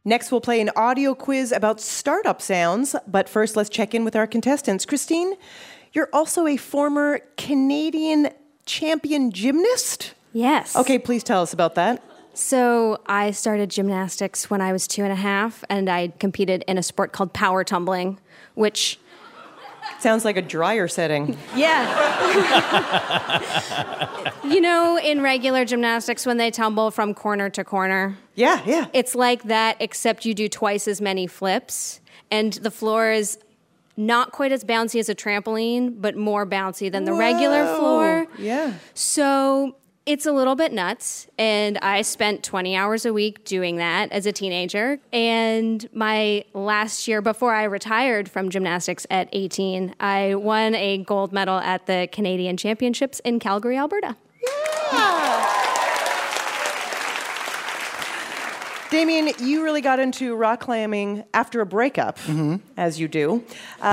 Next, we'll play an audio quiz about startup sounds. But first, let's check in with our contestants. Christine, you're also a former Canadian champion gymnast? Yes. Okay, please tell us about that. So I started gymnastics when I was 2.5, and I competed in a sport called power tumbling, which... Sounds like a dryer setting. Yeah. In regular gymnastics, when they tumble from corner to corner? Yeah. It's like that, except you do twice as many flips, and the floor is not quite as bouncy as a trampoline, but more bouncy than the regular floor. Yeah. So it's a little bit nuts, and I spent 20 hours a week doing that as a teenager. And my last year, before I retired from gymnastics at 18, I won a gold medal at the Canadian Championships in Calgary, Alberta. Yeah. Damien, you really got into rock climbing after a breakup, as you do.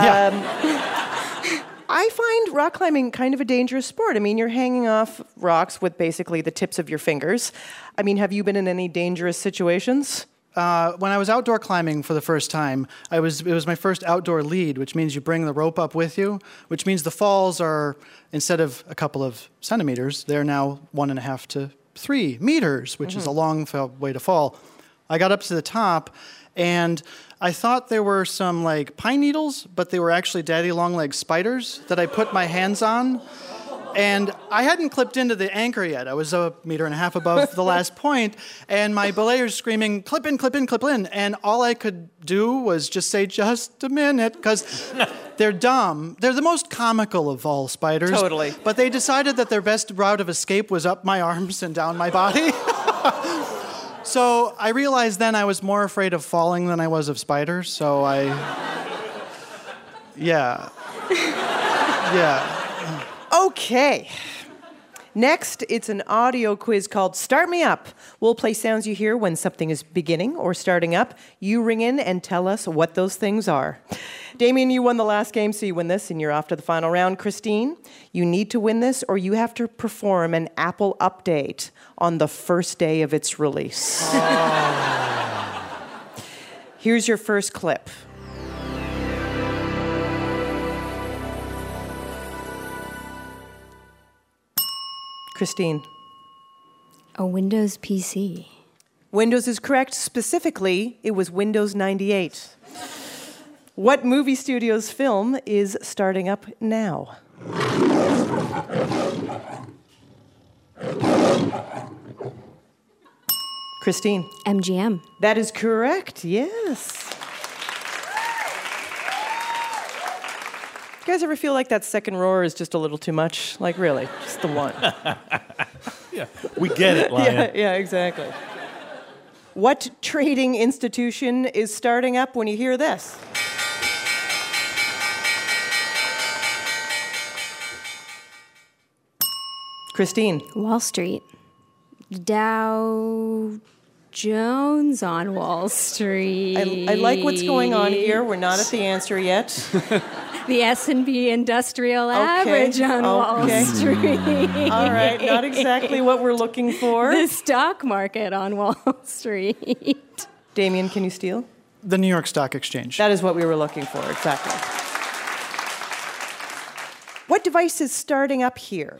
I find rock climbing kind of a dangerous sport. I mean, you're hanging off rocks with basically the tips of your fingers. I mean, have you been in any dangerous situations? When I was outdoor climbing for the first time, it was my first outdoor lead, which means you bring the rope up with you, which means the falls are, instead of a couple of centimeters, they're now 1.5 to 3 meters, which is a long way to fall. I got up to the top, and I thought there were some pine needles, but they were actually daddy long leg spiders that I put my hands on. And I hadn't clipped into the anchor yet. I was 1.5 meters above the last point, and my belayer's screaming, clip in, clip in, clip in. And all I could do was just say, just a minute, because they're dumb. They're the most comical of all spiders. Totally. But they decided that their best route of escape was up my arms and down my body. So I realized then I was more afraid of falling than I was of spiders, so yeah. Okay. Next, it's an audio quiz called Start Me Up. We'll play sounds you hear when something is beginning or starting up. You ring in and tell us what those things are. Damien, you won the last game, so you win this, and you're off to the final round. Christine, you need to win this, or you have to perform an Apple update on the first day of its release. Oh. Here's your first clip. Christine. A Windows PC. Windows is correct. Specifically, it was Windows 98. What movie studio's film is starting up now? Christine. MGM. That is correct, yes. You guys ever feel like that second roar is just a little too much? Like, really, just the one. Yeah, we get it, Lion. Yeah, exactly. What trading institution is starting up when you hear this? Christine. Wall Street. Dow Jones on Wall Street. I like what's going on here. We're not at the answer yet. The S&P Industrial Average on Wall Street. All right, not exactly what we're looking for. The stock market on Wall Street. Damien, can you steal? The New York Stock Exchange. That is what we were looking for, exactly. What device is starting up here?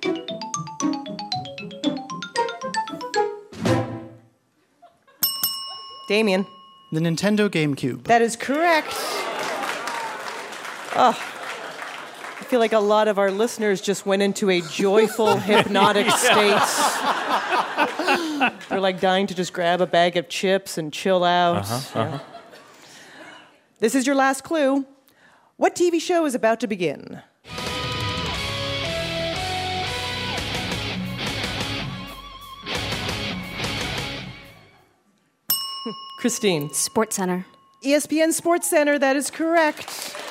Damien. The Nintendo GameCube. That is correct. Oh, I feel like a lot of our listeners just went into a joyful, hypnotic state. They're like dying to just grab a bag of chips and chill out. Yeah. This is your last clue. What TV show is about to begin? Christine. Sports Center. ESPN Sports Center, that is correct.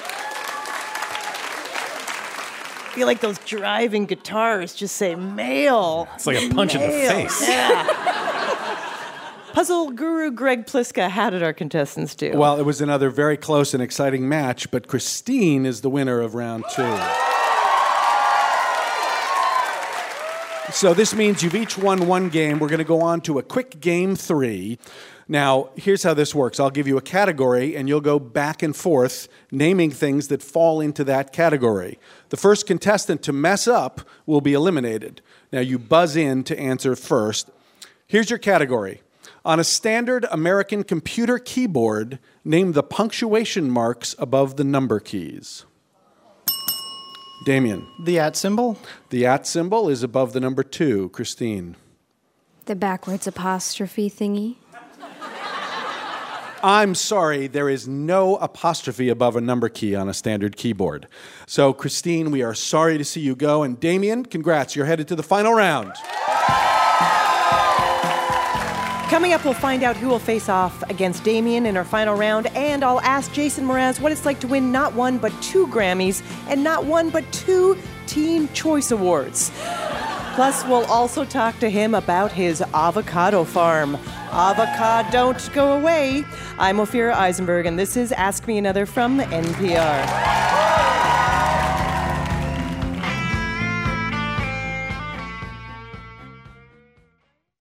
I feel like those driving guitars just say male. It's like a punch in the face. Yeah. Puzzle guru Greg Pliska, how did our contestants do? Well, it was another very close and exciting match, but Christine is the winner of round 2. So this means you've each won one game. We're going to go on to a quick game 3. Now, here's how this works. I'll give you a category, and you'll go back and forth naming things that fall into that category. The first contestant to mess up will be eliminated. Now, you buzz in to answer first. Here's your category. On a standard American computer keyboard, name the punctuation marks above the number keys. Damien. The @ symbol? The @ symbol is above the number 2. Christine. The backwards apostrophe thingy. I'm sorry, there is no apostrophe above a number key on a standard keyboard. So, Christine, we are sorry to see you go. And Damien, congrats, you're headed to the final round. Coming up, we'll find out who will face off against Damien in our final round, and I'll ask Jason Mraz what it's like to win not 1 but 2 Grammys and not 1 but 2 Teen Choice Awards. Plus, we'll also talk to him about his avocado farm. Avocado, don't go away. I'm Ophira Eisenberg, and this is Ask Me Another from NPR.